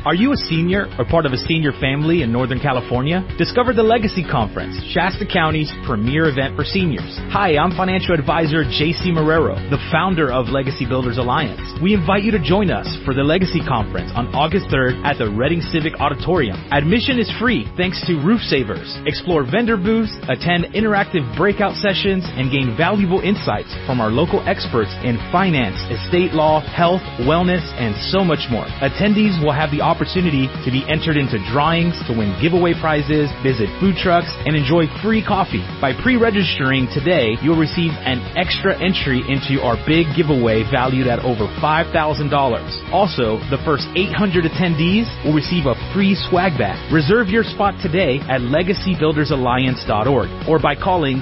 Are you a senior or part of a senior family in Northern California? Discover the Legacy Conference, Shasta County's premier event for seniors. Hi, I'm financial advisor JC Marrero, the founder of Legacy Builders Alliance. We invite you to join us for the Legacy Conference on August 3rd at the Reading Civic Auditorium. Admission is free thanks to Roof Savers. Explore vendor booths, attend interactive breakout sessions, and gain valuable insights from our local experts in finance, estate law, health, wellness, and so much more. Attendees will have the opportunity to be entered into drawings to win giveaway prizes, visit food trucks, and enjoy free coffee. By pre-registering today, you'll receive an extra entry into our big giveaway valued at over $5,000. Also, the first 800 attendees will receive a free swag bag. Reserve your spot today at legacybuildersalliance.org or by calling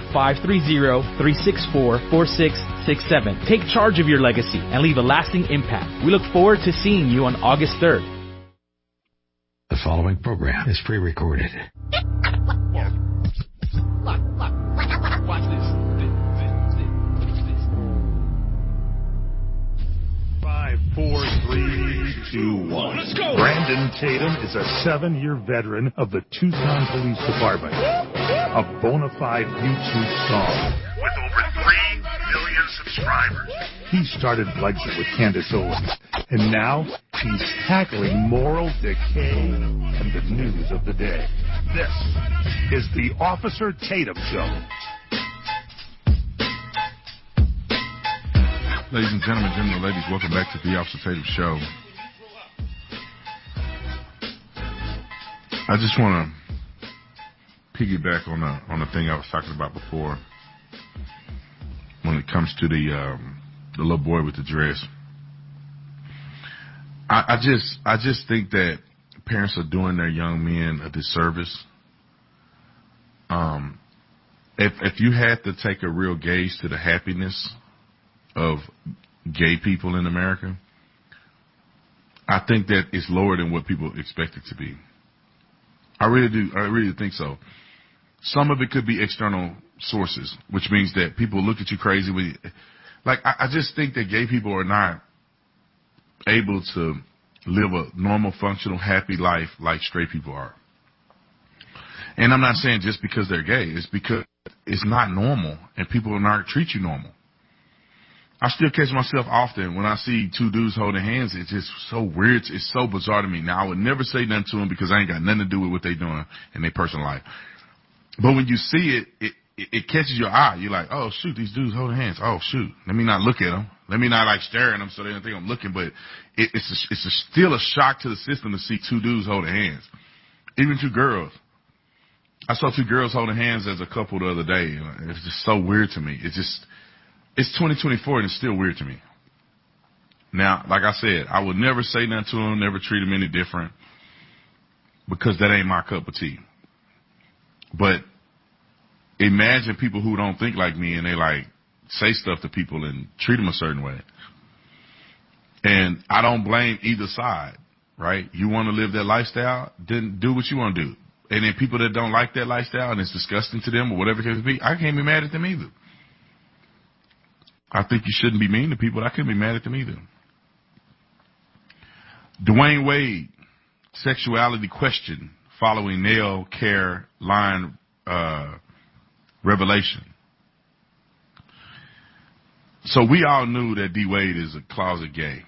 530-364-4667. Take charge of your legacy and leave a lasting impact. We look forward to seeing you on August 3rd. The following program is pre-recorded. Watch this. 5, 4, 3, 2, 1. Let's go. Brandon Tatum is a 7-year veteran of the Tucson Police Department. A bona fide YouTube star. With over 3 million subscribers. He started Blexit with Candace Owens. And now he's tackling moral decay and the news of the day. This is the Officer Tatum Show. Ladies and gentlemen, gentlemen and ladies, welcome back to the Officer Tatum Show. I just want to piggyback on the thing I was talking about before when it comes to the little boy with the dress. I just think that parents are doing their young men a disservice. If you had to take a real gauge to the happiness of gay people in America, I think that it's lower than what people expect it to be. I really do. I really think so. Some of it could be external sources, which means that people look at you crazy. I just think that gay people are not able to live a normal, functional, happy life like straight people are. And I'm not saying just because they're gay. It's because it's not normal and people are not treat you normal. I still catch myself often when I see two dudes holding hands. It's just so weird. It's so bizarre to me. Now, I would never say nothing to them because I ain't got nothing to do with what they're doing in their personal life. But when you see it catches your eye. You're like, oh, shoot, these dudes holding hands. Oh, shoot, let me not look at them. Let me not, stare at them so they don't think I'm looking. But it's still a shock to the system to see two dudes holding hands. Even two girls. I saw two girls holding hands as a couple the other day. It's just so weird to me. It's 2024 and it's still weird to me. Now, like I said, I would never say nothing to them, never treat them any different because that ain't my cup of tea. But imagine people who don't think like me and they say stuff to people and treat them a certain way. And I don't blame either side, right? You want to live that lifestyle, then do what you want to do. And then people that don't like that lifestyle and it's disgusting to them or whatever it can be, I can't be mad at them either. I think you shouldn't be mean to people. I couldn't be mad at them either. Dwayne Wade, sexuality question following nail care line revelation. So we all knew that D. Wade is a closet gay.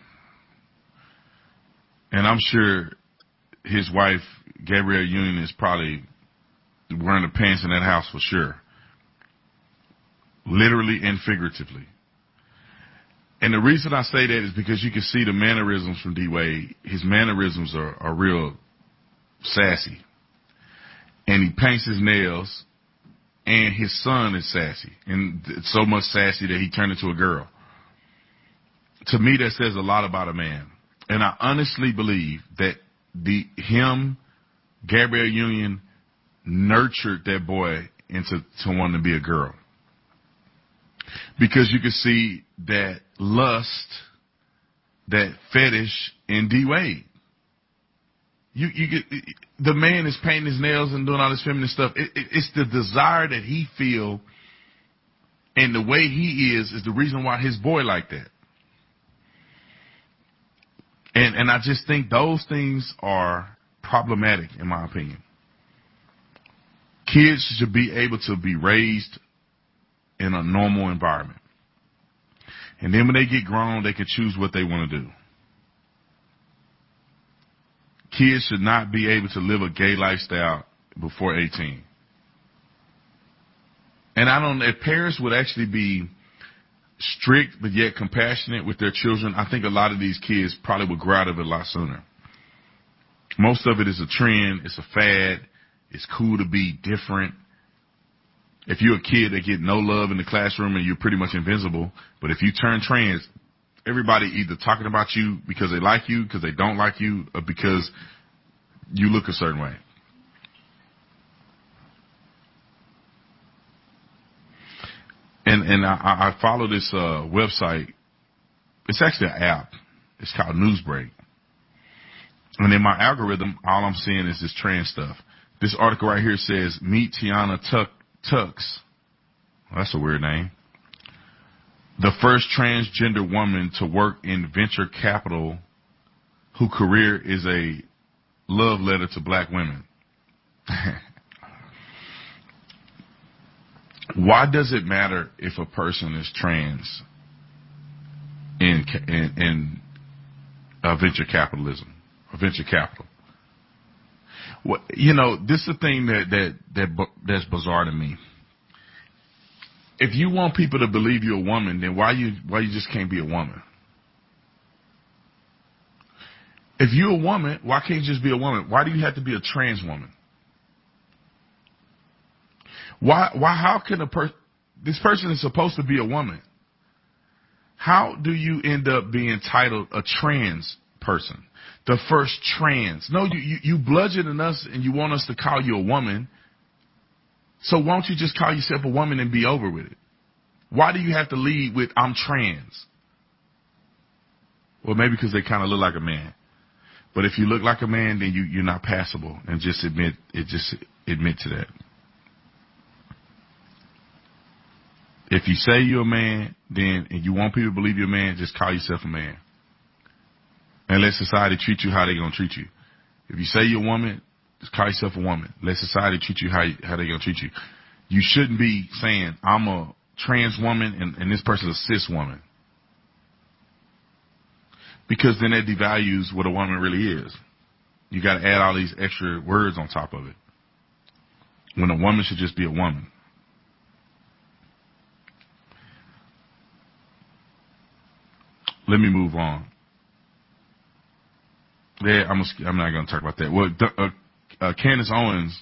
And I'm sure his wife, Gabrielle Union, is probably wearing the pants in that house for sure. Literally and figuratively. And the reason I say that is because you can see the mannerisms from D. Wade. His mannerisms are real sassy. And he paints his nails. And his son is sassy. And so much sassy that he turned into a girl. To me, that says a lot about a man. And I honestly believe that Gabrielle Union, nurtured that boy into wanting to be a girl. Because you can see that lust, that fetish in D. Wade. You get, the man is painting his nails and doing all this feminine stuff. It's the desire that he feel and the way he is the reason why his boy like that. And I just think those things are problematic, in my opinion. Kids should be able to be raised in a normal environment. And then when they get grown, they can choose what they want to do. Kids should not be able to live a gay lifestyle before 18. And I don't know if parents would actually be strict but yet compassionate with their children. I think a lot of these kids probably would grow out of it a lot sooner. Most of it is a trend. It's a fad. It's cool to be different. If you're a kid that get no love in the classroom and you're pretty much invincible, but if you turn trans, everybody either talking about you because they like you, because they don't like you, or because you look a certain way. And I follow this website. It's actually an app. It's called Newsbreak. And in my algorithm, all I'm seeing is this trans stuff. This article right here says, meet Tiana Tux. Well, that's a weird name. The first transgender woman to work in venture capital whose career is a love letter to black women. Why does it matter if a person is trans in venture capitalism or venture capital? Well, you know, this is the thing that's bizarre to me. If you want people to believe you're a woman, then why you just can't be a woman? If you're a woman, why can't you just be a woman? Why do you have to be a trans woman? How can this person is supposed to be a woman? How do you end up being titled a trans person? The first trans. No, you bludgeoning us and you want us to call you a woman. So why don't you just call yourself a woman and be over with it? Why do you have to lead with I'm trans? Well, maybe because they kind of look like a man. But if you look like a man, then you're not passable. And just admit to that. If you say you're a man, then and you want people to believe you're a man, just call yourself a man. And let society treat you how they're going to treat you. If you say you're a woman, just call yourself a woman. Let society treat you how they're going to treat you. You shouldn't be saying, I'm a trans woman and this person's a cis woman. Because then that devalues what a woman really is. You got to add all these extra words on top of it. When a woman should just be a woman. Let me move on. Yeah, I'm not going to talk about that. Well, Candace Owens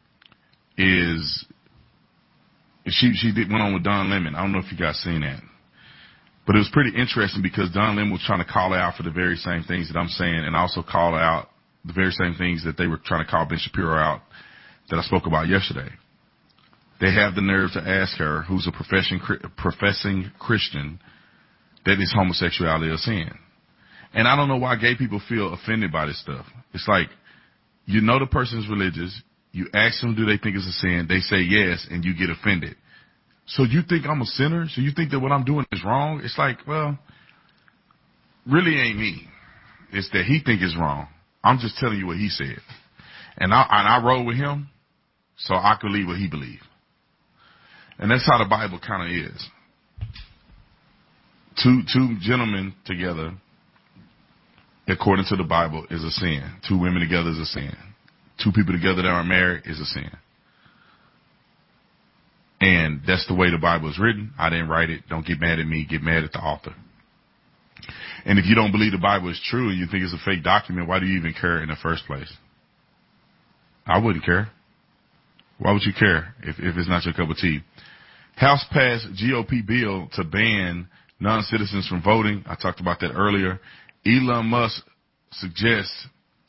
went on with Don Lemon. I don't know if you guys seen that, but it was pretty interesting because Don Lemon was trying to call her out for the very same things that I'm saying, and also call out the very same things that they were trying to call Ben Shapiro out that I spoke about yesterday. They have the nerve to ask her, who's a professing Christian, that is homosexuality a sin. And I don't know why gay people feel offended by this stuff. It's like, you know the person's religious. You ask them, do they think it's a sin? They say yes, and you get offended. So you think I'm a sinner? So you think that what I'm doing is wrong? It's like, well, really ain't me. It's that he think it's wrong. I'm just telling you what he said. And I roll with him so I can believe what he believes. And that's how the Bible kind of is. Two gentlemen together, according to the Bible, is a sin. Two women together is a sin. Two people together that are married is a sin. And that's the way the Bible is written. I didn't write it. Don't get mad at me. Get mad at the author. And if you don't believe the Bible is true and you think it's a fake document, why do you even care in the first place? I wouldn't care. Why would you care if it's not your cup of tea? House passed GOP bill to ban non-citizens from voting. I talked about that earlier. Elon Musk suggests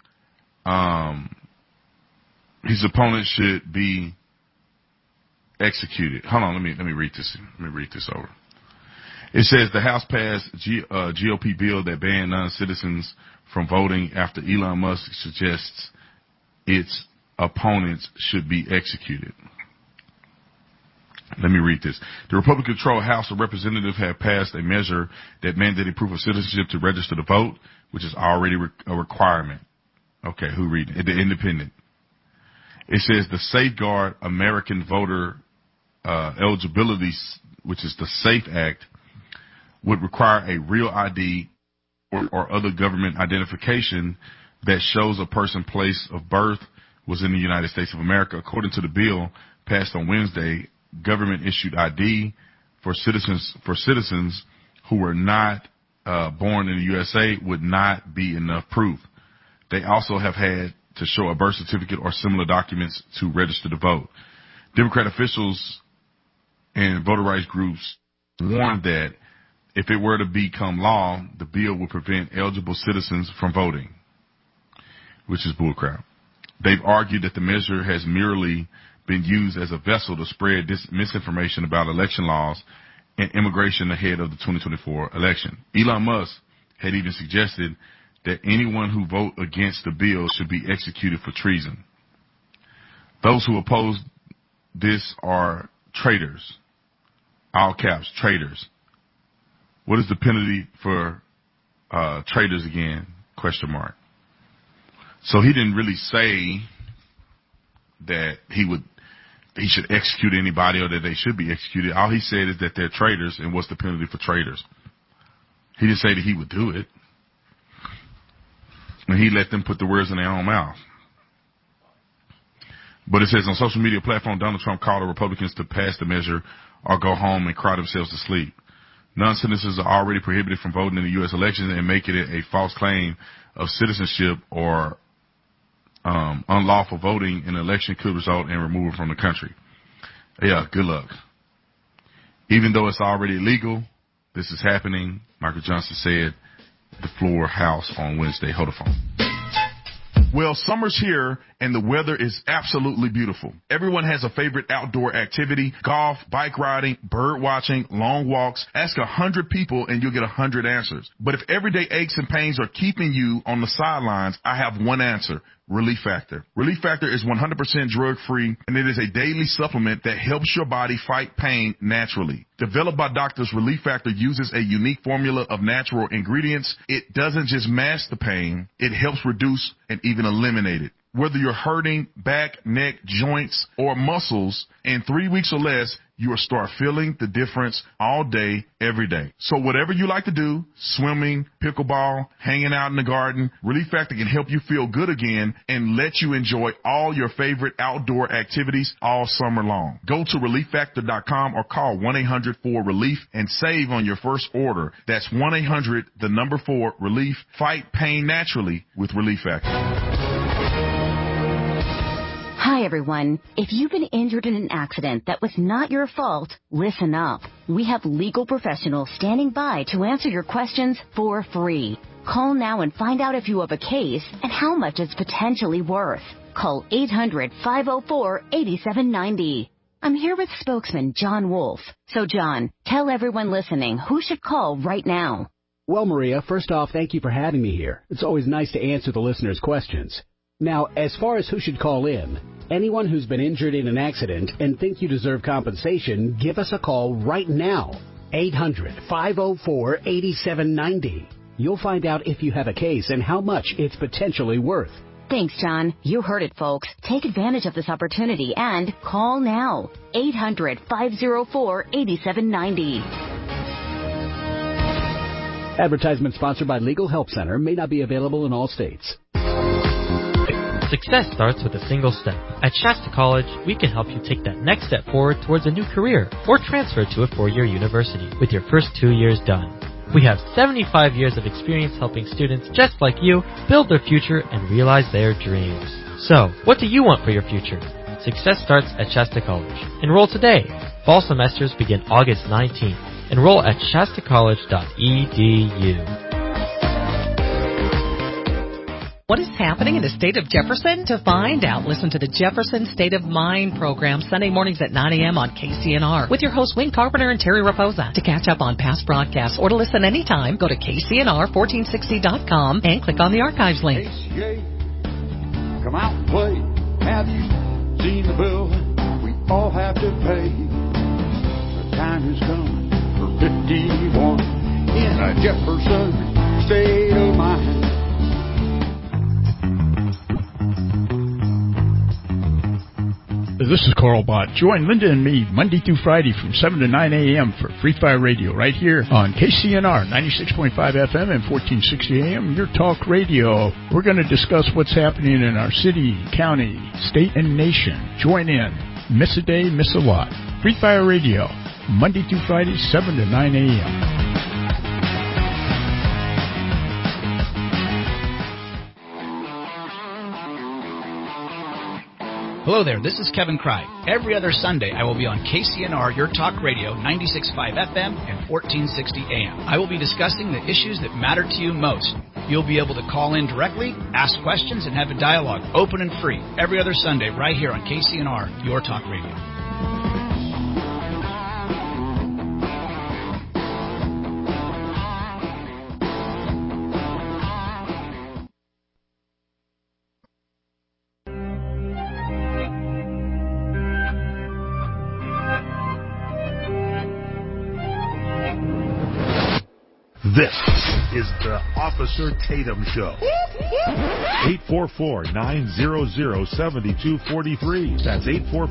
his opponent should be executed. Hold on, let me read this. Let me read this over. It says the House passed GOP bill that banned non-citizens from voting after Elon Musk suggests its opponents should be executed. Let me read this. The Republican-controlled House of Representatives have passed a measure that mandated proof of citizenship to register to vote, which is already a requirement. Okay, who read it? The Independent. It says the Safeguard American Voter Eligibility, which is the SAFE Act, would require a real ID or other government identification that shows a person's place of birth was in the United States of America. According to the bill passed on Wednesday, government-issued ID for citizens who were not born in the USA would not be enough proof. They also have had to show a birth certificate or similar documents to register to vote. Democrat officials and voter rights groups warned that if it were to become law, the bill would prevent eligible citizens from voting, which is bullcrap. They've argued that the measure has merely been used as a vessel to spread this misinformation about election laws and immigration ahead of the 2024 election. Elon Musk had even suggested that anyone who vote against the bill should be executed for treason. Those who oppose this are traitors. All caps, traitors. What is the penalty for traitors again? ? So he didn't really say that he should execute anybody or that they should be executed. All he said is that they're traitors and what's the penalty for traitors. He didn't say that he would do it. And he let them put the words in their own mouth. But it says on social media platform, Donald Trump called on Republicans to pass the measure or go home and cry themselves to sleep. Non-citizens are already prohibited from voting in the U.S. elections and making it a false claim of citizenship or unlawful voting in an election could result in removal from the country. Yeah, good luck. Even though it's already illegal, this is happening. Michael Johnson said the floor House on Wednesday. Hold the phone. Well, summer's here and the weather is absolutely beautiful. Everyone has a favorite outdoor activity: golf, bike riding, bird watching, long walks. Ask 100 people and you'll get 100 answers. But if everyday aches and pains are keeping you on the sidelines, I have one answer: Relief Factor. Relief Factor is 100% drug-free, and it is a daily supplement that helps your body fight pain naturally. Developed by doctors, Relief Factor uses a unique formula of natural ingredients. It doesn't just mask the pain, it helps reduce and even eliminate it. Whether you're hurting back, neck, joints, or muscles, in 3 weeks or less, you will start feeling the difference all day, every day. So whatever you like to do, swimming, pickleball, hanging out in the garden, Relief Factor can help you feel good again and let you enjoy all your favorite outdoor activities all summer long. Go to ReliefFactor.com or call 1-800-4-RELIEF and save on your first order. That's 1-800-4-RELIEF. Fight pain naturally with Relief Factor. Hi, everyone. If you've been injured in an accident that was not your fault, listen up. We have legal professionals standing by to answer your questions for free. Call now and find out if you have a case and how much it's potentially worth. Call 800-504-8790. I'm here with spokesman John Wolf. So, John, tell everyone listening who should call right now. Well, Maria, first off, thank you for having me here. It's always nice to answer the listeners' questions. Now, as far as who should call in, anyone who's been injured in an accident and think you deserve compensation, give us a call right now. 800-504-8790. You'll find out if you have a case and how much it's potentially worth. Thanks, John. You heard it, folks. Take advantage of this opportunity and call now. 800-504-8790. Advertisement sponsored by Legal Help Center. May not be available in all states. Success starts with a single step. At Shasta College, we can help you take that next step forward towards a new career or transfer to a four-year university with your first 2 years done. We have 75 years of experience helping students just like you build their future and realize their dreams. So, what do you want for your future? Success starts at Shasta College. Enroll today. Fall semesters begin August 19th. Enroll at shastacollege.edu. What is happening in the state of Jefferson? To find out, listen to the Jefferson State of Mind program Sunday mornings at 9 a.m. on KCNR with your hosts Wayne Carpenter and Terry Raposa. To catch up on past broadcasts or to listen anytime, go to KCNR1460.com and click on the archives link. ACA, come out and play. Have you seen the bill we all have to pay? 21 in a Jefferson state of mind. This is Carl Bott. Join Linda and me Monday through Friday from 7 to 9 a.m. for Free Fire Radio right here on KCNR 96.5 FM and 1460 AM, your talk radio. We're going to discuss what's happening in our city, county, state, and nation. Join in. Miss a day, miss a lot. Free Fire Radio, Monday through Friday, 7 to 9 a.m. Hello there, this is Kevin Cry. Every other Sunday, I will be on KCNR, Your Talk Radio, 96.5 FM and 1460 AM. I will be discussing the issues that matter to you most. You'll be able to call in directly, ask questions, and have a dialogue, open and free, every other Sunday right here on KCNR, Your Talk Radio. This is the Officer Tatum Show. 844-900-7243. That's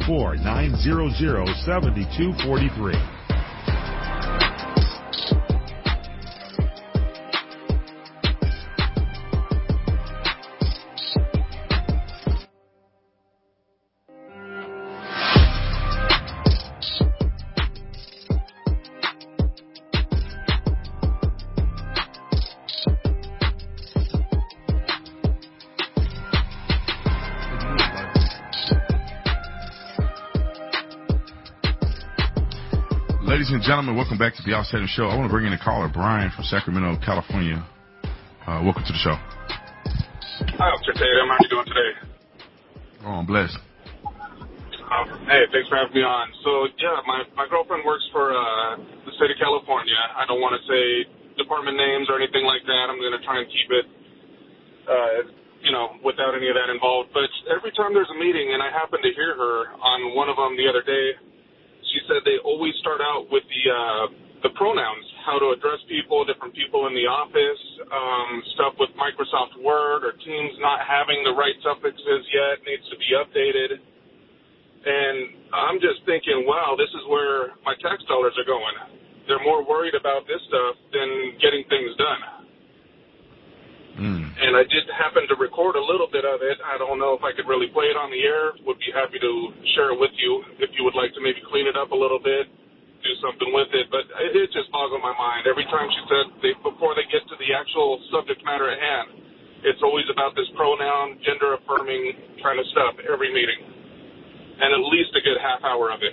844-900-7243. Ladies and gentlemen, welcome back to the Officer Tatum Show. I want to bring in a caller, Brian from Sacramento, California. Welcome to the show. Hi, Officer Tatum. How are you doing today? Oh, I'm blessed. Hey, thanks for having me on. So, yeah, my girlfriend works for the state of California. I don't want to say department names or anything like that. I'm going to try and keep it, without any of that involved. But every time there's a meeting, and I happen to hear her on one of them the other day, she said they always start out with the pronouns, how to address people, different people in the office, stuff with Microsoft Word or Teams not having the right suffixes yet, needs to be updated. And I'm just thinking, wow, this is where my tax dollars are going. They're more worried about this stuff than getting things done. And I did happen to record a little bit of it. I don't know if I could really play it on the air. Would be happy to share it with you if you would like to maybe clean it up a little bit, do something with it. But it just boggles my mind. Every time she said, before they get to the actual subject matter at hand, it's always about this pronoun, gender-affirming kind of stuff every meeting. And at least a good half hour of it.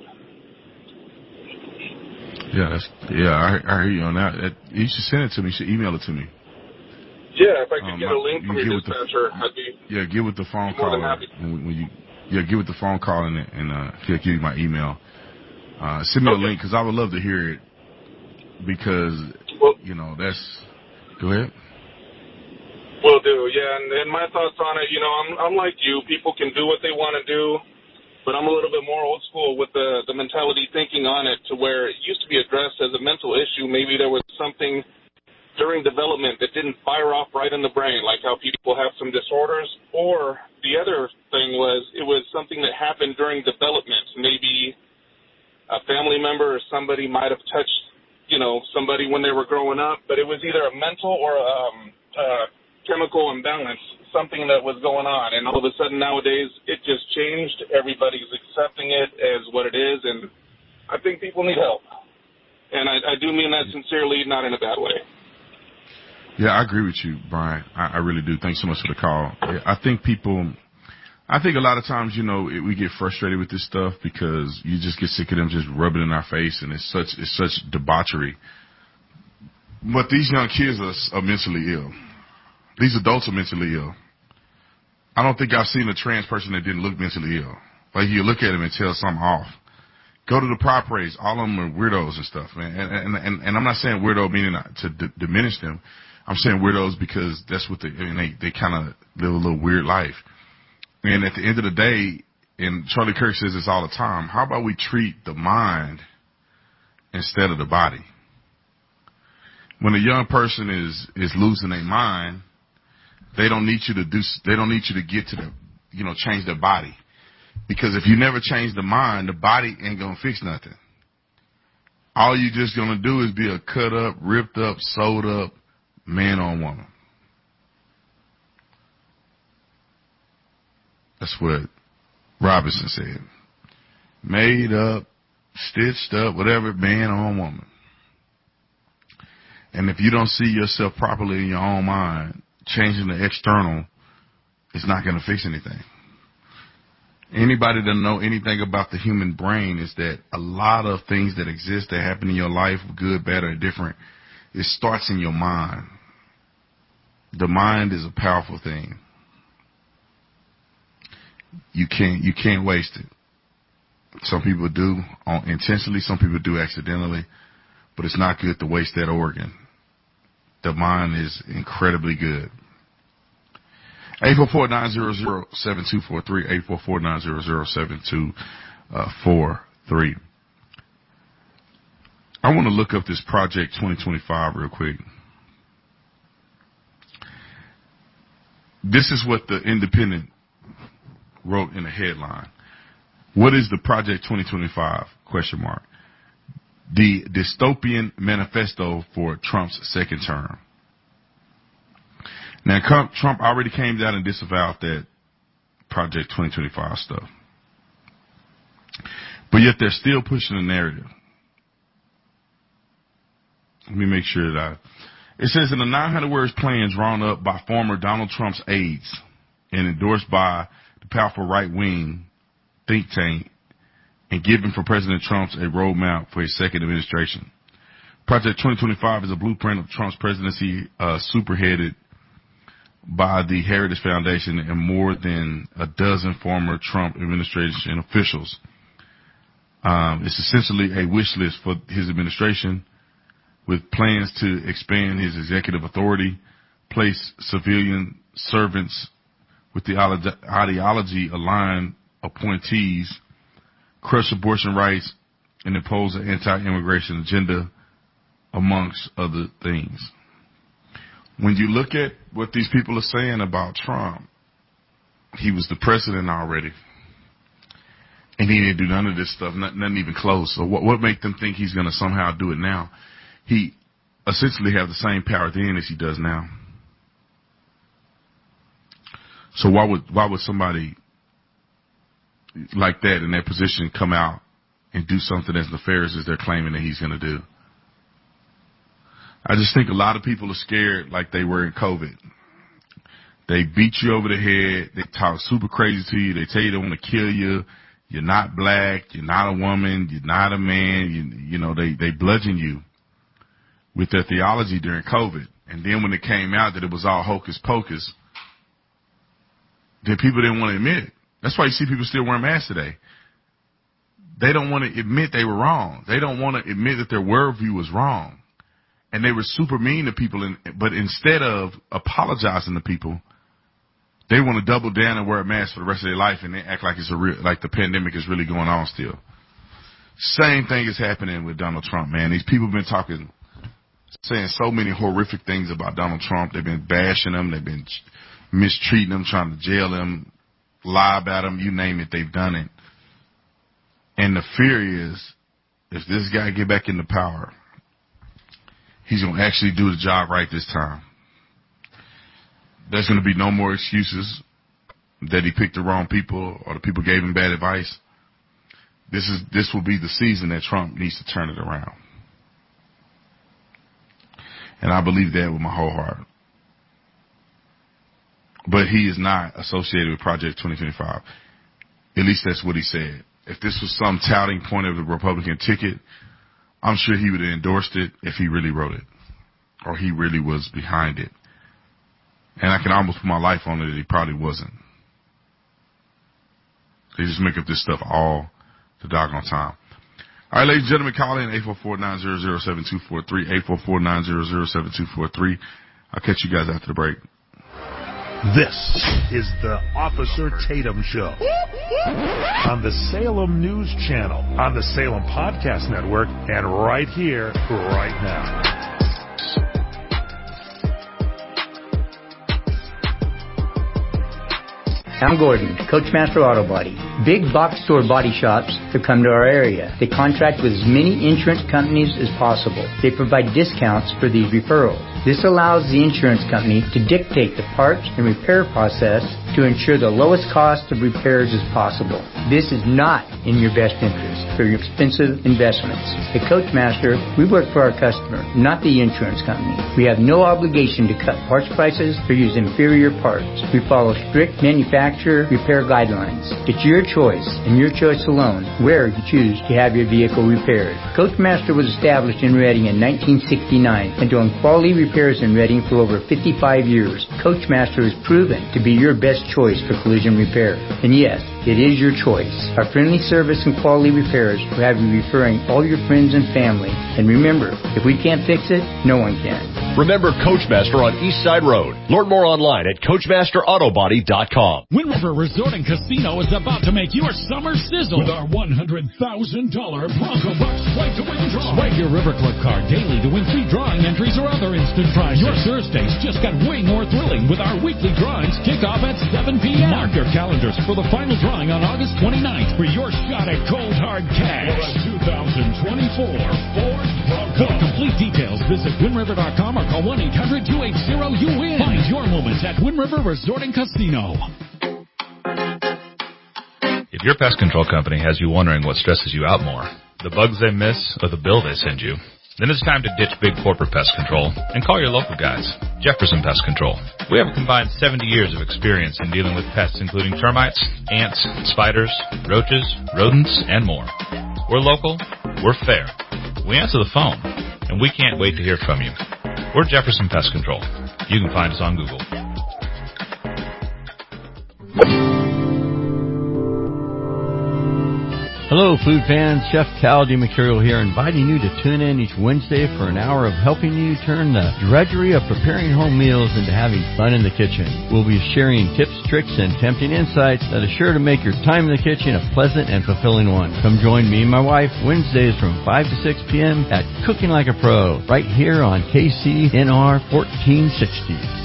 Yeah, I hear you on that. You should send it to me. You should email it to me. Yeah, if I could get a link from your dispatcher, I'd be get with the phone call. More than happy. Get with the phone call and he'll give you my email. Send me a link because I would love to hear it because, that's... Go ahead. Will do, yeah. And my thoughts on it, I'm like you. People can do what they want to do, but I'm a little bit more old school with the mentality thinking on it to where it used to be addressed as a mental issue. Maybe there was something during development that didn't fire off right in the brain, like how people have some disorders. Or the other thing was it was something that happened during development. Maybe a family member or somebody might have touched, somebody when they were growing up, but it was either a mental or a chemical imbalance, something that was going on. And all of a sudden nowadays it just changed. Everybody's accepting it as what it is, and I think people need help. And I do mean that sincerely, not in a bad way. Yeah, I agree with you, Brian. I really do. Thanks so much for the call. I think a lot of times, we get frustrated with this stuff because you just get sick of them just rubbing in our face, and it's such debauchery. But these young kids are mentally ill. These adults are mentally ill. I don't think I've seen a trans person that didn't look mentally ill. Like, you look at them and tell something off. Go to the pride parades. All of them are weirdos and stuff, man. And I'm not saying weirdo meaning to diminish them. I'm saying weirdos because that's what they kind of live a little weird life. And at the end of the day, and Charlie Kirk says this all the time, how about we treat the mind instead of the body? when a young person is losing their mind, they don't need you to get to change their body. Because if you never change the mind, the body ain't going to fix nothing. All you just going to do is be a cut up, ripped up, sewed up man or woman. That's what Robinson said. Made up, stitched up, whatever, man or woman. And if you don't see yourself properly in your own mind, changing the external is not going to fix anything. Anybody that know anything about the human brain is that a lot of things that exist that happen in your life, good, bad, or indifferent, it starts in your mind. The mind is a powerful thing. You can't waste it. Some people do intentionally, some people do accidentally, but it's not good to waste that organ. The mind is incredibly good. 844-900-7243, 844-900-7243. I want to look up this Project 2025 real quick. This is what the Independent wrote in a headline. What is the Project 2025? ? The dystopian manifesto for Trump's second term. Now, Trump already came down and disavowed that Project 2025 stuff. But yet they're still pushing the narrative. Let me make sure that it says in the 900 words plan drawn up by former Donald Trump's aides and endorsed by the powerful right-wing think tank and given for President Trump's a roadmap for his second administration. Project 2025 is a blueprint of Trump's presidency, superheaded by the Heritage Foundation and more than a dozen former Trump administration officials. It's essentially a wish list for his administration with plans to expand his executive authority, place civilian servants with the ideology-aligned appointees, crush abortion rights, and impose an anti-immigration agenda, amongst other things. When you look at what these people are saying about Trump, he was the president already, and he didn't do none of this stuff, nothing even close. So what make them think he's going to somehow do it now? He essentially have the same power then as he does now. So why would somebody like that in that position come out and do something as nefarious as they're claiming that he's going to do? I just think a lot of people are scared like they were in COVID. They beat you over the head. They talk super crazy to you. They tell you they want to kill you. You're not black. You're not a woman. You're not a man. They bludgeon you with their theology during COVID. And then when it came out that it was all hocus pocus, then people didn't want to admit it. That's why you see people still wearing masks today. They don't want to admit they were wrong. They don't want to admit that their worldview was wrong. And they were super mean to people, but instead of apologizing to people, they want to double down and wear a mask for the rest of their life, and they act like like the pandemic is really going on still. Same thing is happening with Donald Trump, man. These people have been saying so many horrific things about Donald Trump. They've been bashing him. They've been mistreating him, trying to jail him, lie about him, you name it, they've done it. And the fear is, if this guy get back into power, he's going to actually do the job right this time. There's going to be no more excuses that he picked the wrong people or the people gave him bad advice. This will be the season that Trump needs to turn it around. And I believe that with my whole heart. But he is not associated with Project 2025. At least that's what he said. If this was some touting point of the Republican ticket, I'm sure he would have endorsed it if he really wrote it or he really was behind it. And I can almost put my life on it that he probably wasn't. They just make up this stuff all the doggone time. All right, ladies and gentlemen, call in 844-900-7243, 844-900-7243. I'll catch you guys after the break. This is the Officer Tatum Show on the Salem News Channel, on the Salem Podcast Network, and right here, right now. I'm Gordon, Coachmaster Auto Body. Big box store body shops have come to our area. They contract with as many insurance companies as possible. They provide discounts for these referrals. This allows the insurance company to dictate the parts and repair process to ensure the lowest cost of repairs as possible. This is not in your best interest for your expensive investments. At Coachmaster, we work for our customer, not the insurance company. We have no obligation to cut parts prices or use inferior parts. We follow strict manufacturer repair guidelines. It's your choice, and your choice alone, where you choose to have your vehicle repaired. Coachmaster was established in Reading in 1969 and doing quality repairs in Reading for over 55 years. Coachmaster is proven to be your best choice for collision repair. And yes, it is your choice. Our friendly service and quality repairs will have you referring all your friends and family. And remember, if we can't fix it, no one can. Remember Coachmaster on East Side Road. Learn more online at CoachmasterAutobody.com. Wind River Resort and Casino is about to make your summer sizzle with our $100,000 Bronco Bucks Play to Win draw. Swipe your River Club card daily to win free drawing entries or other instant prizes. Your Thursdays just got way more thrilling with our weekly drawings kick off at 7 p.m. Mark your calendars for the final drawing on August 29th for your shot at cold hard cash. For a 2024 Ford Bronco. For complete details, visit WindRiver.com or call 1-800-280-UWIN. Find your moments at Wind River Resort and Casino. If your pest control company has you wondering what stresses you out more, the bugs they miss or the bill they send you, then it's time to ditch big corporate pest control and call your local guys, Jefferson Pest Control. We have a combined 70 years of experience in dealing with pests including termites, ants, spiders, roaches, rodents, and more. We're local, we're fair, we answer the phone, and we can't wait to hear from you. We're Jefferson Pest Control. You can find us on Google. Hello, food fans. Chef Cal DiMercurio here, inviting you to tune in each Wednesday for an hour of helping you turn the drudgery of preparing home meals into having fun in the kitchen. We'll be sharing tips, tricks, and tempting insights that are sure to make your time in the kitchen a pleasant and fulfilling one. Come join me and my wife Wednesdays from 5 to 6 p.m. at Cooking Like a Pro, right here on KCNR 1460.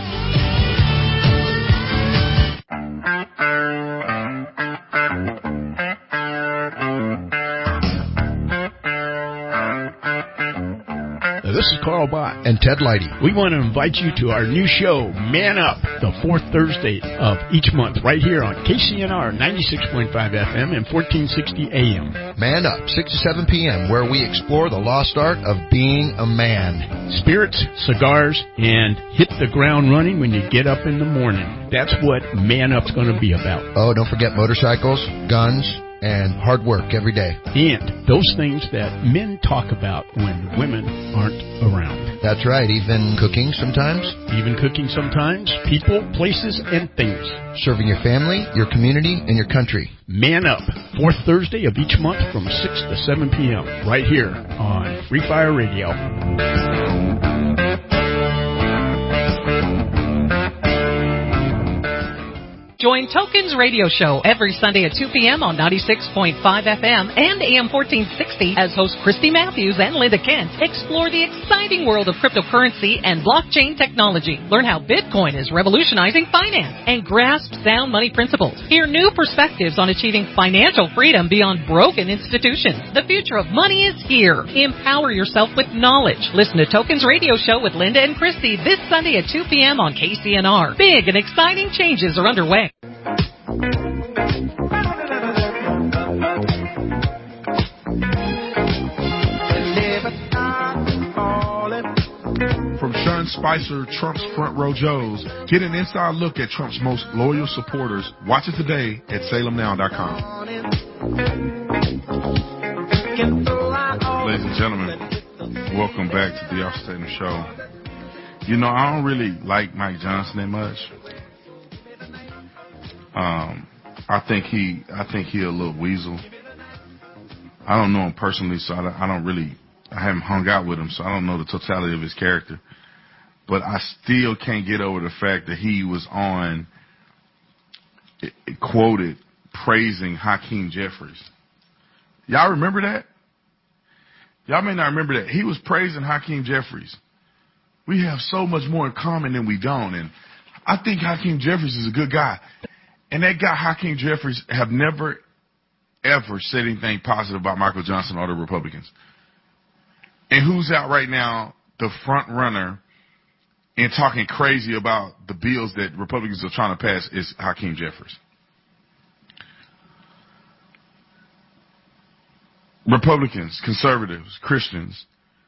This is Carl Bott and Ted Leidy. We want to invite you to our new show, Man Up, the fourth Thursday of each month, right here on KCNR 96.5 FM and 1460 AM. Man Up, 6 to 7 p.m., where we explore the lost art of being a man. Spirits, cigars, and hit the ground running when you get up in the morning. That's what Man Up's going to be about. Oh, don't forget motorcycles, guns, and hard work every day. And those things that men talk about when women aren't around. That's right, even cooking sometimes. People, places, and things. Serving your family, your community, and your country. Man Up, fourth Thursday of each month from 6 to 7 p.m. right here on Free Fire Radio. Join Tokens Radio Show every Sunday at 2 p.m. on 96.5 FM and AM 1460 as hosts Christy Matthews and Linda Kent explore the exciting world of cryptocurrency and blockchain technology. Learn how Bitcoin is revolutionizing finance and grasp sound money principles. Hear new perspectives on achieving financial freedom beyond broken institutions. The future of money is here. Empower yourself with knowledge. Listen to Tokens Radio Show with Linda and Christy this Sunday at 2 p.m. on KCNR. Big and exciting changes are underway. From Sean Spicer, Trump's Front Row Joes, get an inside look at Trump's most loyal supporters. Watch it today at SalemNow.com. Ladies and gentlemen, welcome back to the Officer Statement Show. You know, I don't really like Mike Johnson that much. I think he a little weasel. I don't know him personally, so I haven't hung out with him, so I don't know the totality of his character. But I still can't get over the fact that he was on, quoted, praising Hakeem Jeffries. Y'all remember that? Y'all may not remember that. He was praising Hakeem Jeffries. We have so much more in common than we don't, and I think Hakeem Jeffries is a good guy. And that guy, Hakeem Jeffries, have never, ever said anything positive about Michael Johnson or the Republicans. And who's out right now, the front runner, and talking crazy about the bills that Republicans are trying to pass is Hakeem Jeffries. Republicans, conservatives, Christians,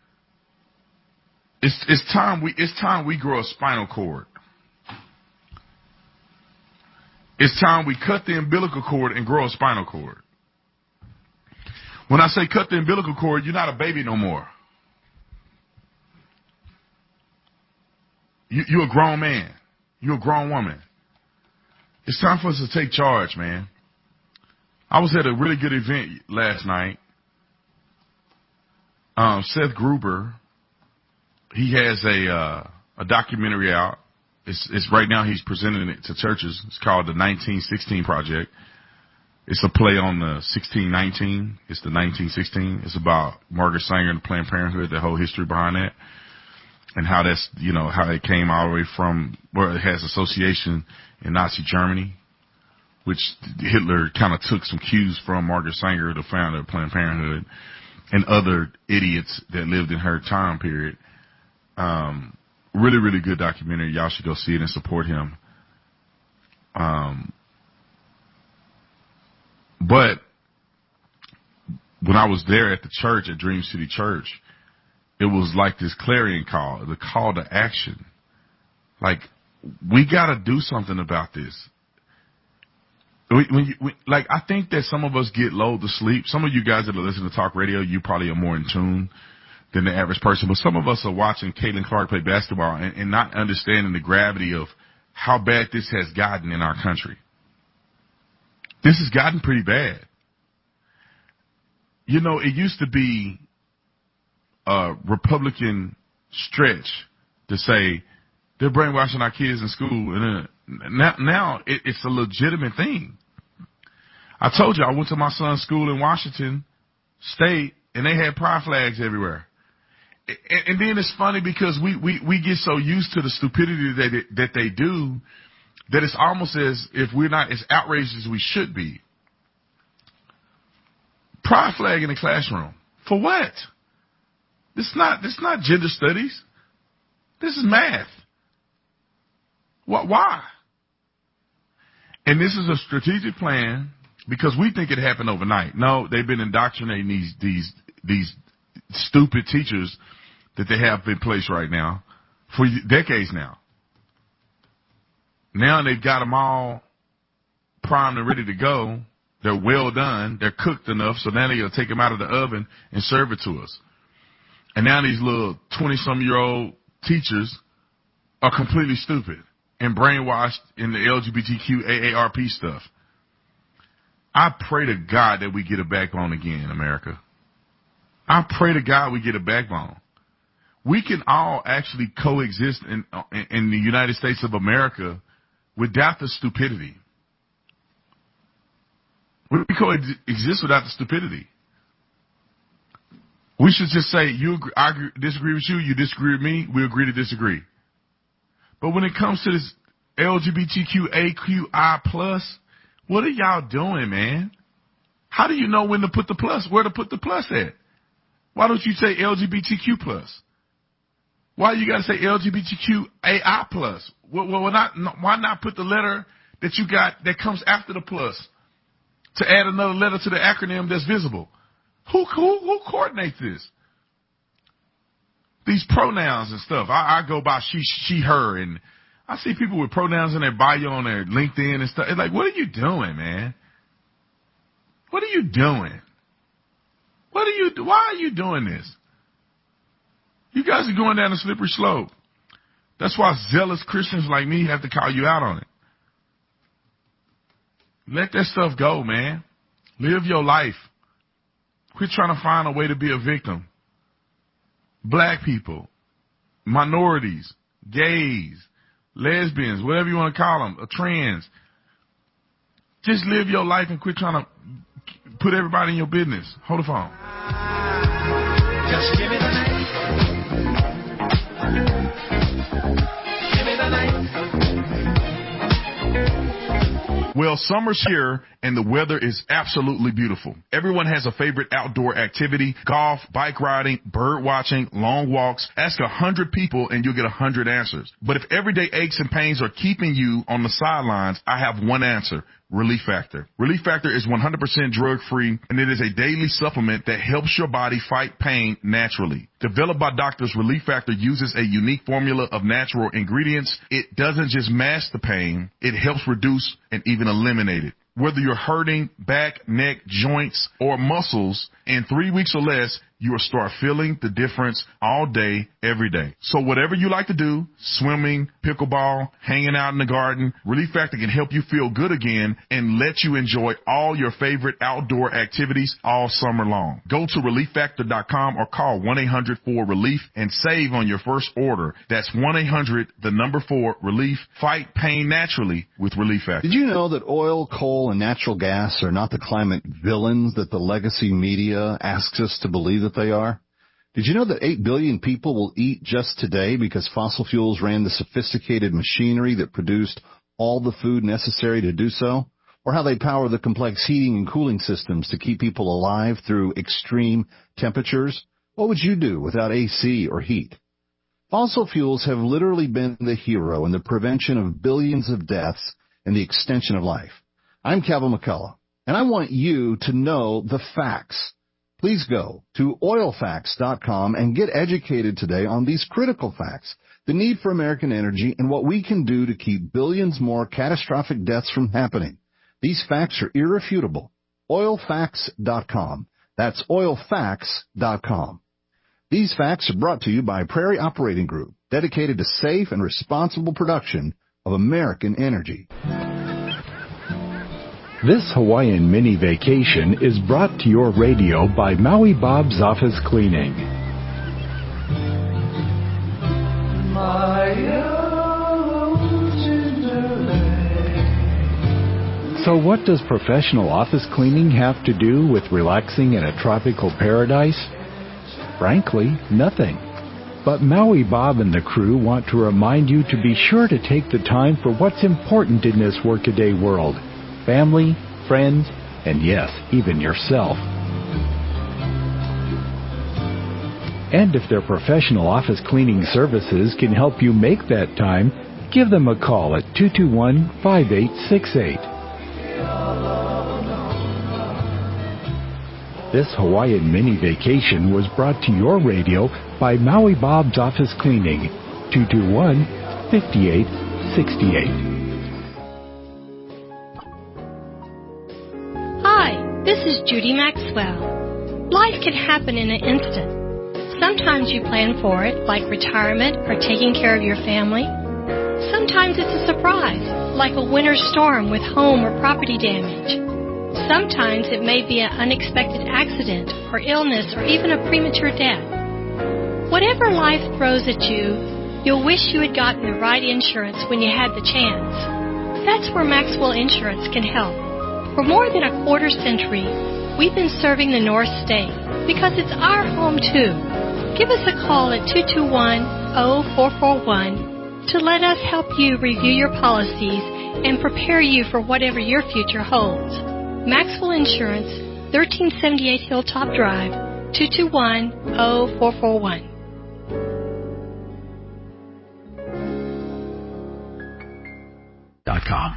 it's time we grow a spinal cord. It's time we cut the umbilical cord and grow a spinal cord. When I say cut the umbilical cord, you're not a baby no more. You're a grown man. You're a grown woman. It's time for us to take charge, man. I was at a really good event last night. Seth Gruber, he has a documentary out. It's right now he's presenting it to churches. It's called the 1916 Project. It's a play on the 1619. It's the 1916. It's about Margaret Sanger and Planned Parenthood, the whole history behind that, and how that's, how it came all the way from where it has association in Nazi Germany, which Hitler kind of took some cues from Margaret Sanger, the founder of Planned Parenthood, and other idiots that lived in her time period. Really, really good documentary. Y'all should go see it and support him. But when I was there at the church, at Dream City Church, it was like this clarion call, the call to action. Like, we got to do something about this. I think that some of us get lulled to sleep. Some of you guys that are listening to talk radio, you probably are more in tune than the average person. But some of us are watching Caitlin Clark play basketball and not understanding the gravity of how bad this has gotten in our country. This has gotten pretty bad. It used to be a Republican stretch to say they're brainwashing our kids in school. And now it's a legitimate thing. I told you I went to my son's school in Washington State, and they had pride flags everywhere. And then it's funny because we get so used to the stupidity that they do that it's almost as if we're not as outraged as we should be. Pride flag in the classroom. For what? This not gender studies. This is math. Why? And this is a strategic plan because we think it happened overnight. No, they've been indoctrinating these stupid teachers that they have in place right now for decades now. Now they've got them all primed and ready to go. They're well done. They're cooked enough, so now they're going to take them out of the oven and serve it to us. And now these little 20-some-year-old teachers are completely stupid and brainwashed in the LGBTQ AARP stuff. I pray to God that we get a backbone again, America. I pray to God we get a backbone. We can all actually coexist in the United States of America without the stupidity. We can coexist without the stupidity. We should just say, I disagree with you, you disagree with me, we agree to disagree. But when it comes to this LGBTQAQI+, what are y'all doing, man? How do you know when to put the plus, where to put the plus at? Why don't you say LGBTQ+? Why you got to say LGBTQAI+? Why not put the letter that you got that comes after the plus to add another letter to the acronym that's visible? Who coordinates this? These pronouns and stuff. I go by she, her, and I see people with pronouns in their bio on their LinkedIn and stuff. It's like, what are you doing, man? What are you doing? Why are you doing this? You guys are going down a slippery slope. That's why zealous Christians like me have to call you out on it. Let that stuff go, man. Live your life. Quit trying to find a way to be a victim. Black people, minorities, gays, lesbians, whatever you want to call them, trans. Just live your life and quit trying to put everybody in your business. Hold the phone. Just give me the night. Give me the night. Well, summer's here and the weather is absolutely beautiful. Everyone has a favorite outdoor activity: golf, bike riding, bird watching, long walks. Ask 100 people and you'll get 100 answers. But if everyday aches and pains are keeping you on the sidelines, I have one answer: Relief Factor. Relief Factor is 100% drug-free, and it is a daily supplement that helps your body fight pain naturally. Developed by doctors, Relief Factor uses a unique formula of natural ingredients. It doesn't just mask the pain, it helps reduce and even eliminate it. Whether you're hurting back, neck, joints, or muscles, in 3 weeks or less, you will start feeling the difference all day, every day. So whatever you like to do, swimming, pickleball, hanging out in the garden, Relief Factor can help you feel good again and let you enjoy all your favorite outdoor activities all summer long. Go to ReliefFactor.com or call 1-800-4RELIEF and save on your first order. That's 1-800-4RELIEF. Fight pain naturally with Relief Factor. Did you know that oil, coal, and natural gas are not the climate villains that the legacy media asks us to believe that they are? Did you know that 8 billion people will eat just today because fossil fuels ran the sophisticated machinery that produced all the food necessary to do so? Or how they power the complex heating and cooling systems to keep people alive through extreme temperatures? What would you do without AC or heat? Fossil fuels have literally been the hero in the prevention of billions of deaths and the extension of life. I'm Kevin McCullough, and I want you to know the facts. Please go to oilfacts.com and get educated today on these critical facts, the need for American energy, and what we can do to keep billions more catastrophic deaths from happening. These facts are irrefutable. Oilfacts.com. That's oilfacts.com. These facts are brought to you by Prairie Operating Group, dedicated to safe and responsible production of American energy. This Hawaiian mini vacation is brought to your radio by Maui Bob's Office Cleaning. So what does professional office cleaning have to do with relaxing in a tropical paradise? Frankly, nothing. But Maui Bob and the crew want to remind you to be sure to take the time for what's important in this workaday world: family, friends, and yes, even yourself. And if their professional office cleaning services can help you make that time, give them a call at 221-5868. This Hawaiian mini vacation was brought to your radio by Maui Bob's Office Cleaning, 221-5868. This is Judy Maxwell. Life can happen in an instant. Sometimes you plan for it, like retirement or taking care of your family. Sometimes it's a surprise, like a winter storm with home or property damage. Sometimes it may be an unexpected accident or illness or even a premature death. Whatever life throws at you, you'll wish you had gotten the right insurance when you had the chance. That's where Maxwell Insurance can help. For more than a quarter century, we've been serving the North State because it's our home too. Give us a call at 221-0441 to let us help you review your policies and prepare you for whatever your future holds. Maxwell Insurance, 1378 Hilltop Drive, 221-0441. .com.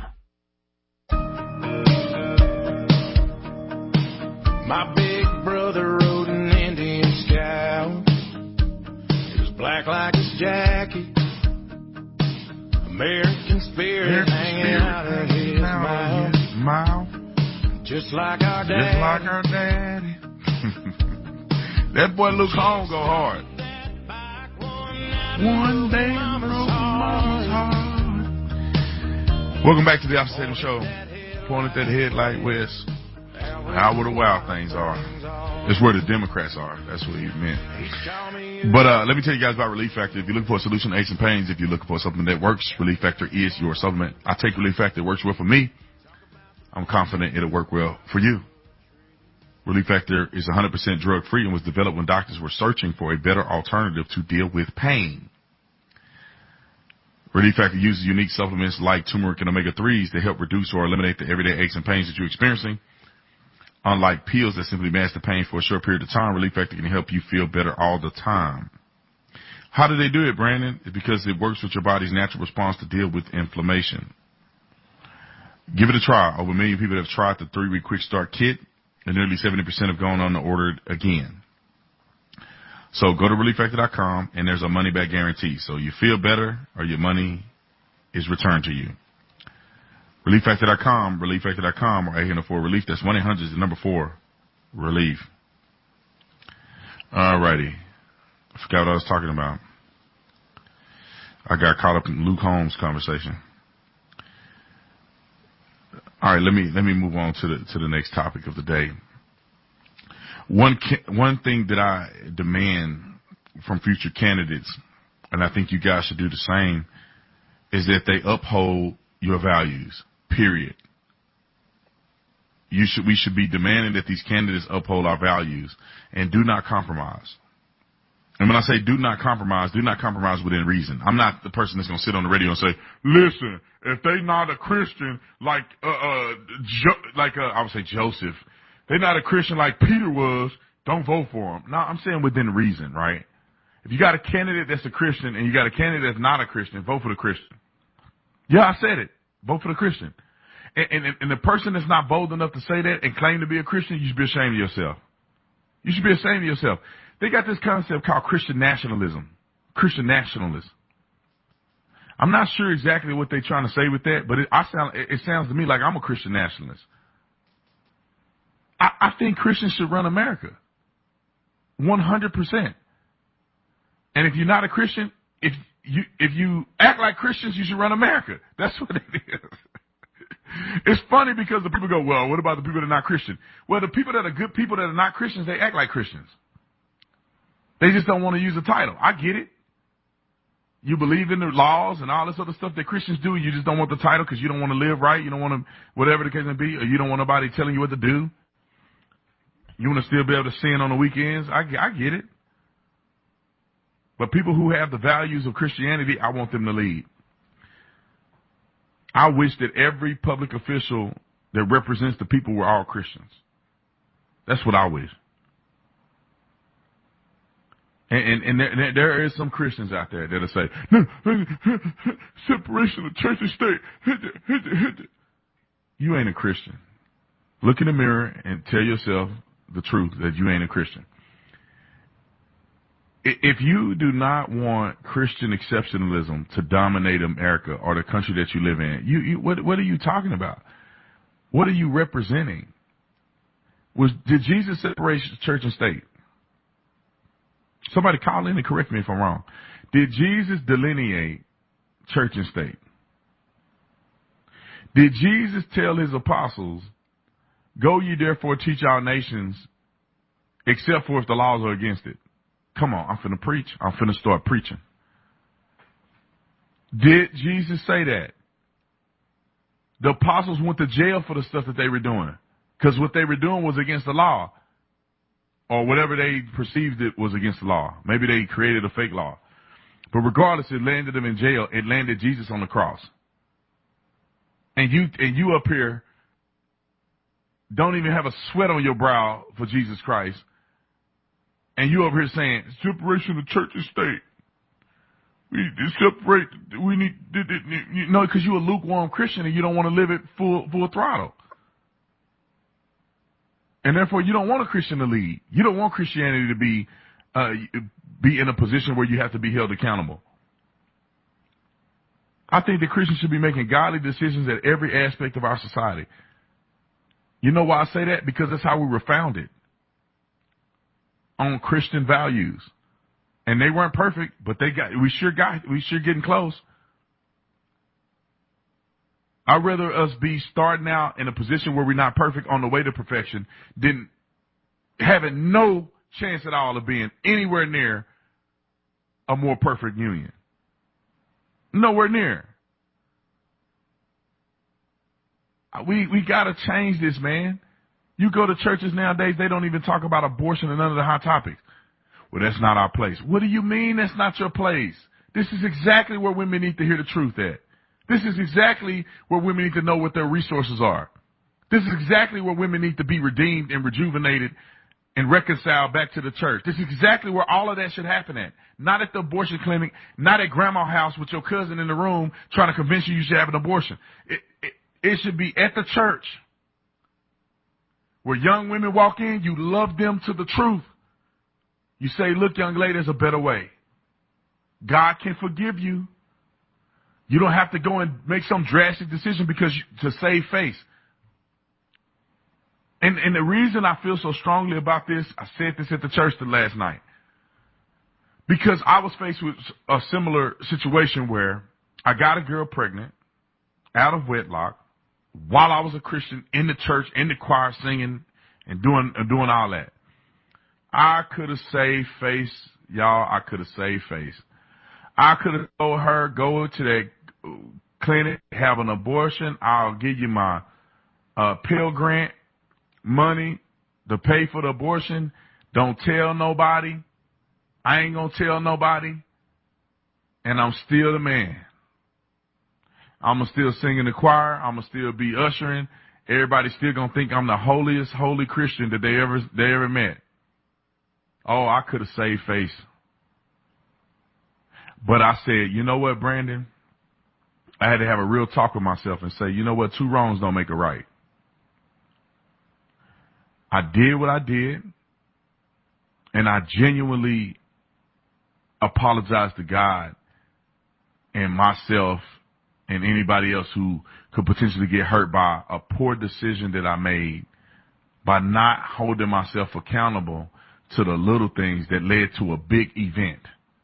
My big brother rode an Indian Scout. He was black like his jacket. American spirit hanging out of his mouth. Just like our daddy. That boy Luke Holmes go hard. One day mama's heart. Welcome back to the Officer Tatum Show. Point at that headlight west. Out where the wild things are. It's where the Democrats are. That's what he meant. But let me tell you guys about Relief Factor. If you're looking for a solution to aches and pains, if you're looking for something that works, Relief Factor is your supplement. I take Relief Factor. It works well for me. I'm confident it'll work well for you. Relief Factor is 100% drug-free and was developed when doctors were searching for a better alternative to deal with pain. Relief Factor uses unique supplements like turmeric and omega-3s to help reduce or eliminate the everyday aches and pains that you're experiencing. Unlike pills that simply mask the pain for a short period of time, Relief Factor can help you feel better all the time. How do they do it, Brandon? It's because it works with your body's natural response to deal with inflammation. Give it a try. Over 1 million people have tried the 3-week quick start kit, and nearly 70% have gone on to order it again. So go to ReliefFactor.com, and there's a money-back guarantee. So you feel better or your money is returned to you. ReliefFactor.com, ReliefFactor.com, or 800-4-RELIEF. That's 1-800 is the number 4, relief. All righty. I forgot what I was talking about. I got caught up in Luke Holmes' conversation. All right, let me move on to the next topic of the day. One thing that I demand from future candidates, and I think you guys should do the same, is that they uphold your values. Period. We should be demanding that these candidates uphold our values and do not compromise. And when I say do not compromise within reason. I'm not the person that's going to sit on the radio and say, listen, if they not a Christian like I would say Joseph, they're not a Christian like Peter was, don't vote for them. No, I'm saying within reason, right? If you got a candidate that's a Christian and you got a candidate that's not a Christian, vote for the Christian. Yeah, I said it. Vote for the Christian. And the person that's not bold enough to say that and claim to be a Christian, you should be ashamed of yourself. You should be ashamed of yourself. They got this concept called Christian nationalism. Christian nationalism. I'm not sure exactly what they're trying to say with that, but it sounds to me like I'm a Christian nationalist. I think Christians should run America. 100%. And if you're not a Christian, if you act like Christians, you should run America. That's what it is. It's funny because the people go, well, what about the people that are not Christian? Well, the people that are good people that are not Christians, they act like Christians. They just don't want to use the title. I get it. You believe in the laws and all this other stuff that Christians do. You just don't want the title because you don't want to live right. You don't want to, whatever the case may be, or you don't want nobody telling you what to do. You want to still be able to sin on the weekends. I get it. But people who have the values of Christianity, I want them to lead. I wish that every public official that represents the people were all Christians. That's what I wish. And there is some Christians out there that'll say, no, separation of church and state. You ain't a Christian. Look in the mirror and tell yourself the truth that you ain't a Christian. If you do not want Christian exceptionalism to dominate America or the country that you live in, what are you talking about? What are you representing? Did Jesus separate church and state? Somebody call in and correct me if I'm wrong. Did Jesus delineate church and state? Did Jesus tell his apostles, go ye therefore teach our nations, except for if the laws are against it? Come on, I'm finna preach. I'm finna start preaching. Did Jesus say that? The apostles went to jail for the stuff that they were doing because what they were doing was against the law. Or whatever they perceived it was against the law. Maybe they created a fake law. But regardless, it landed them in jail. It landed Jesus on the cross. And you up here don't even have a sweat on your brow for Jesus Christ. And you over here saying, separation of church and state. We need, because you're a lukewarm Christian and you don't want to live it full throttle. And therefore, you don't want a Christian to lead. You don't want Christianity to be in a position where you have to be held accountable. I think that Christians should be making godly decisions at every aspect of our society. You know why I say that? Because that's how we were founded. On Christian values. And they weren't perfect, but we sure getting close. I'd rather us be starting out in a position where we're not perfect on the way to perfection than having no chance at all of being anywhere near a more perfect union. Nowhere near. We got to change this, man. You go to churches nowadays, they don't even talk about abortion and none of the hot topics. Well, that's not our place. What do you mean that's not your place? This is exactly where women need to hear the truth at. This is exactly where women need to know what their resources are. This is exactly where women need to be redeemed and rejuvenated and reconciled back to the church. This is exactly where all of that should happen at. Not at the abortion clinic, not at grandma's house with your cousin in the room trying to convince you should have an abortion. It should be at the church. Where young women walk in, you love them to the truth. You say, look, young lady, there's a better way. God can forgive you. You don't have to go and make some drastic decision to save face. And the reason I feel so strongly about this, I said this at the church last night, because I was faced with a similar situation where I got a girl pregnant out of wedlock while I was a Christian in the church, in the choir, singing and doing all that. I could have saved face, y'all. I could have saved face. I could have told her, go to that clinic, have an abortion. I'll give you my Pell Grant money to pay for the abortion. Don't tell nobody. I ain't gonna tell nobody. And I'm still the man. I'm gonna still sing in the choir. I'm gonna still be ushering. Everybody's still gonna think I'm the holiest holy Christian that they ever met. Oh, I could have saved face. But I said, you know what, Brandon? I had to have a real talk with myself and say, you know what? 2 wrongs don't make a right. I did what I did, and I genuinely apologize to God and myself and anybody else who could potentially get hurt by a poor decision that I made by not holding myself accountable to the little things that led to a big event.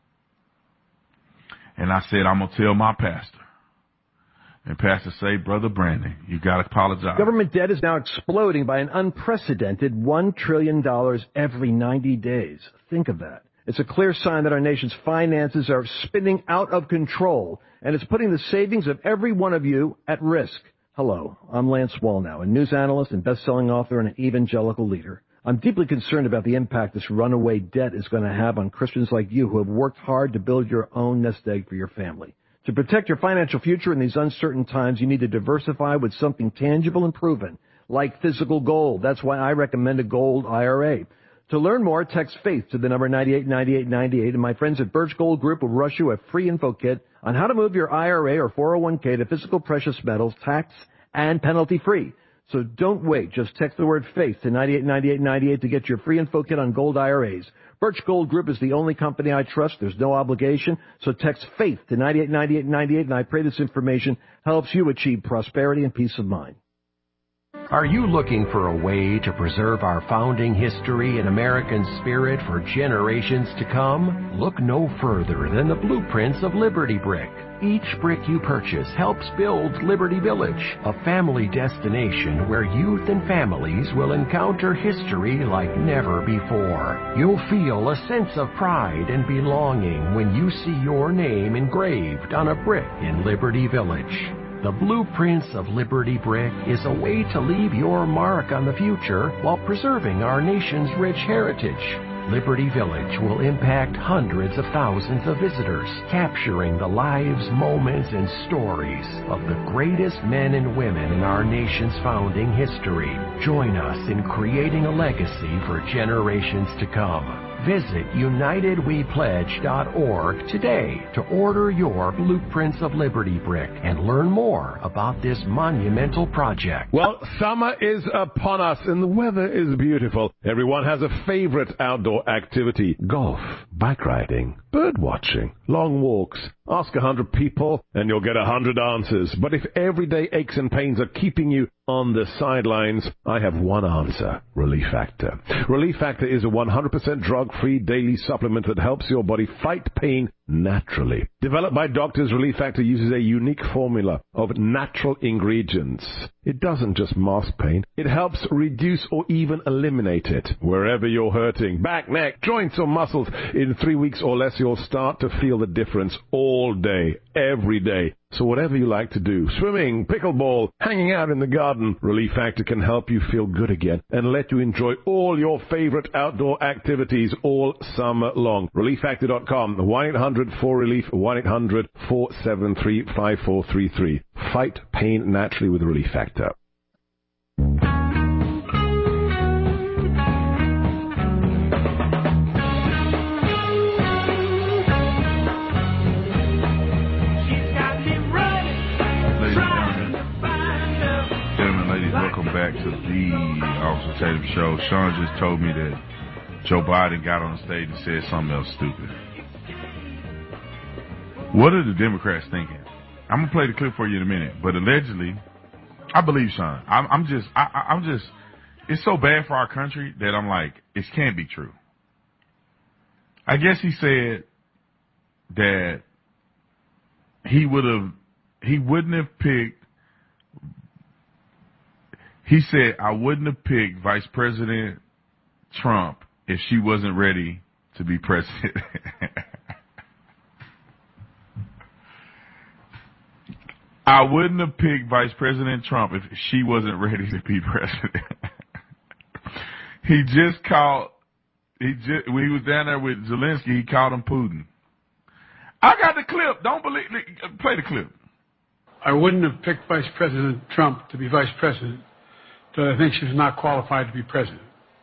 And I said, I'm going to tell my pastor. And pastor say, Brother Brandon, you got to apologize. Government debt is now exploding by an unprecedented $1 trillion every 90 days. Think of that. It's a clear sign that our nation's finances are spinning out of control, and it's putting the savings of every one of you at risk. Hello, I'm Lance Wallnow, a news analyst and best-selling author and an evangelical leader. I'm deeply concerned about the impact this runaway debt is going to have on Christians like you who have worked hard to build your own nest egg for your family. To protect your financial future in these uncertain times, you need to diversify with something tangible and proven, like physical gold. That's why I recommend a gold IRA. To learn more, text FAITH to the number 989898, and my friends at Birch Gold Group will rush you a free info kit on how to move your IRA or 401k to physical precious metals, tax and penalty free. So don't wait. Just text the word FAITH to 989898 to get your free info kit on gold IRAs. Birch Gold Group is the only company I trust. There's no obligation. So text FAITH to 989898, and I pray this information helps you achieve prosperity and peace of mind. Are you looking for a way to preserve our founding history and American spirit for generations to come? Look no further than the blueprints of Liberty Brick. Each brick you purchase helps build Liberty Village, a family destination where youth and families will encounter history like never before. You'll feel a sense of pride and belonging when you see your name engraved on a brick in Liberty Village. The Blueprints of Liberty Brick is a way to leave your mark on the future while preserving our nation's rich heritage. Liberty Village will impact hundreds of thousands of visitors, capturing the lives, moments, and stories of the greatest men and women in our nation's founding history. Join us in creating a legacy for generations to come. Visit UnitedWePledge.org today to order your Blueprints of Liberty Brick and learn more about this monumental project. Well, summer is upon us and the weather is beautiful. Everyone has a favorite outdoor activity: golf, bike riding, bird watching, long walks. Ask 100 people and you'll get 100 answers. But if everyday aches and pains are keeping you on the sidelines, I have one answer: Relief Factor. Relief Factor is a 100% drug-free daily supplement that helps your body fight pain naturally. Developed by doctors, Relief Factor uses a unique formula of natural ingredients. It doesn't just mask pain, it helps reduce or even eliminate it. Wherever you're hurting, back, neck, joints or muscles, in 3 weeks or less you'll start to feel the difference all day, every day. So whatever you like to do, swimming, pickleball, hanging out in the garden, Relief Factor can help you feel good again and let you enjoy all your favorite outdoor activities all summer long. ReliefFactor.com, 1-800-4RELIEF, 1-800-473-5433. Fight pain naturally with Relief Factor. Welcome back to the Officer Tatum Show. Sean just told me that Joe Biden got on the stage and said something else stupid. What are the Democrats thinking? I'm gonna play the clip for you in a minute, but allegedly, I believe Sean. I'm just. It's so bad for our country that I'm like, it can't be true. I guess he said that he wouldn't have picked. He said, I wouldn't have picked Vice President Trump if she wasn't ready to be president. I wouldn't have picked Vice President Trump if she wasn't ready to be president. When he was down there with Zelensky, he called him Putin. I got the clip. Don't believe me. Play the clip. I wouldn't have picked Vice President Trump to be vice president. I think she's not qualified to be president.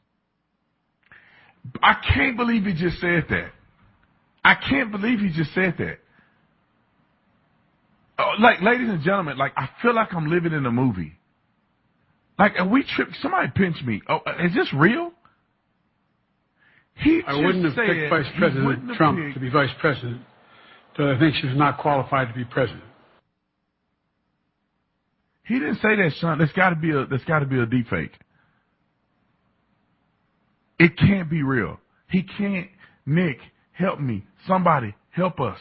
I can't believe he just said that. I can't believe he just said that. Like, ladies and gentlemen, like, I feel like I'm living in a movie. Like, and we tripped. Somebody pinched me. Oh, is this real? I wouldn't have picked Vice President Trump to be vice president. I think she's not qualified to be president. He didn't say that, Sean. There's got to be a deep fake. It can't be real. He can't. Nick, help me. Somebody, help us.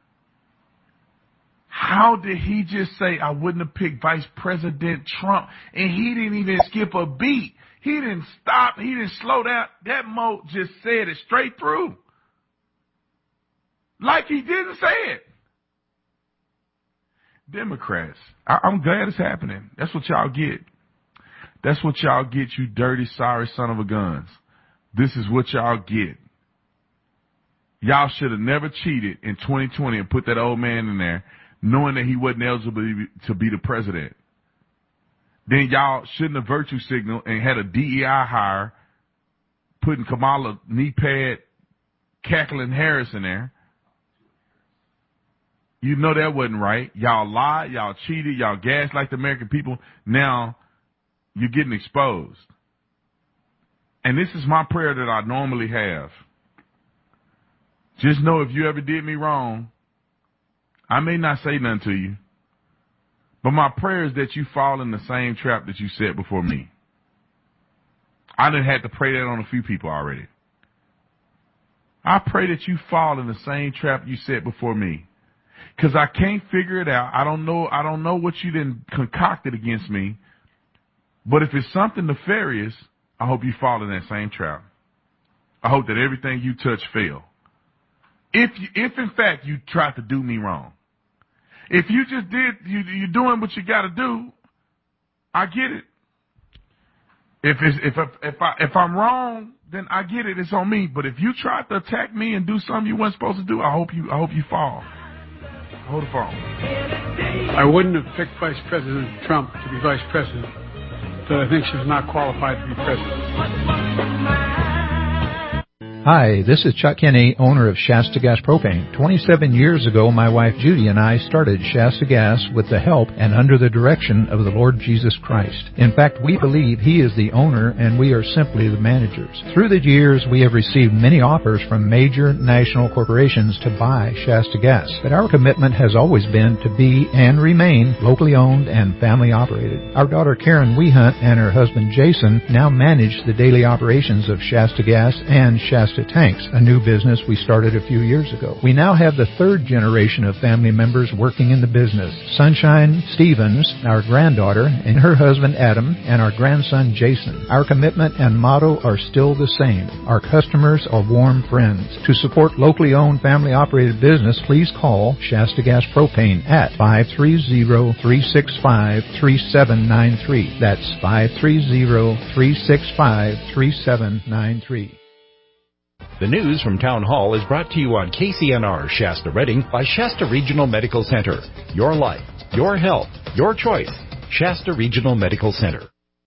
How did he just say I wouldn't have picked Vice President Trump? And he didn't even skip a beat. He didn't stop. He didn't slow down. That Mo just said it straight through. Like he didn't say it. Democrats, I'm glad it's happening. That's what y'all get. That's what y'all get, you dirty, sorry son of a guns. This is what y'all get. Y'all should have never cheated in 2020 and put that old man in there knowing that he wasn't eligible to be the president. Then y'all shouldn't have virtue signaled and had a DEI hire putting Kamala knee pad cackling Harris in there. You know that wasn't right. Y'all lied, y'all cheated, y'all gaslight the American people. Now you're getting exposed. And this is my prayer that I normally have. Just know if you ever did me wrong, I may not say nothing to you, but my prayer is that you fall in the same trap that you set before me. I done had to pray that on a few people already. I pray that you fall in the same trap you set before me. Because I can't figure it out. I don't know what you then concocted against me. But if it's something nefarious, I hope you fall in that same trap. I hope that everything you touch fail. If in fact you tried to do me wrong. If you just you're doing what you got to do, I get it. If I'm wrong, then I get it. It's on me. But if you tried to attack me and do something you weren't supposed to do, I hope you fall. Hold the phone. I wouldn't have picked Vice President Trump to be vice president. I think she's not qualified to be president. Hi, this is Chuck Kinney, owner of Shasta Gas Propane. 27 years ago, my wife Judy and I started Shasta Gas with the help and under the direction of the Lord Jesus Christ. In fact, we believe He is the owner and we are simply the managers. Through the years, we have received many offers from major national corporations to buy Shasta Gas, but our commitment has always been to be and remain locally owned and family operated. Our daughter Karen Wehunt and her husband Jason now manage the daily operations of Shasta Gas and Shasta Shasta Tanks, a new business we started a few years ago. We now have the third generation of family members working in the business. Sunshine Stevens, our granddaughter, and her husband Adam, and our grandson Jason. Our commitment and motto are still the same. Our customers are warm friends. To support locally owned family-operated business, please call Shasta Gas Propane at 530-365-3793. That's 530-365-3793. The news from Town Hall is brought to you on KCNR Shasta Redding by Shasta Regional Medical Center. Your life, your health, your choice. Shasta Regional Medical Center.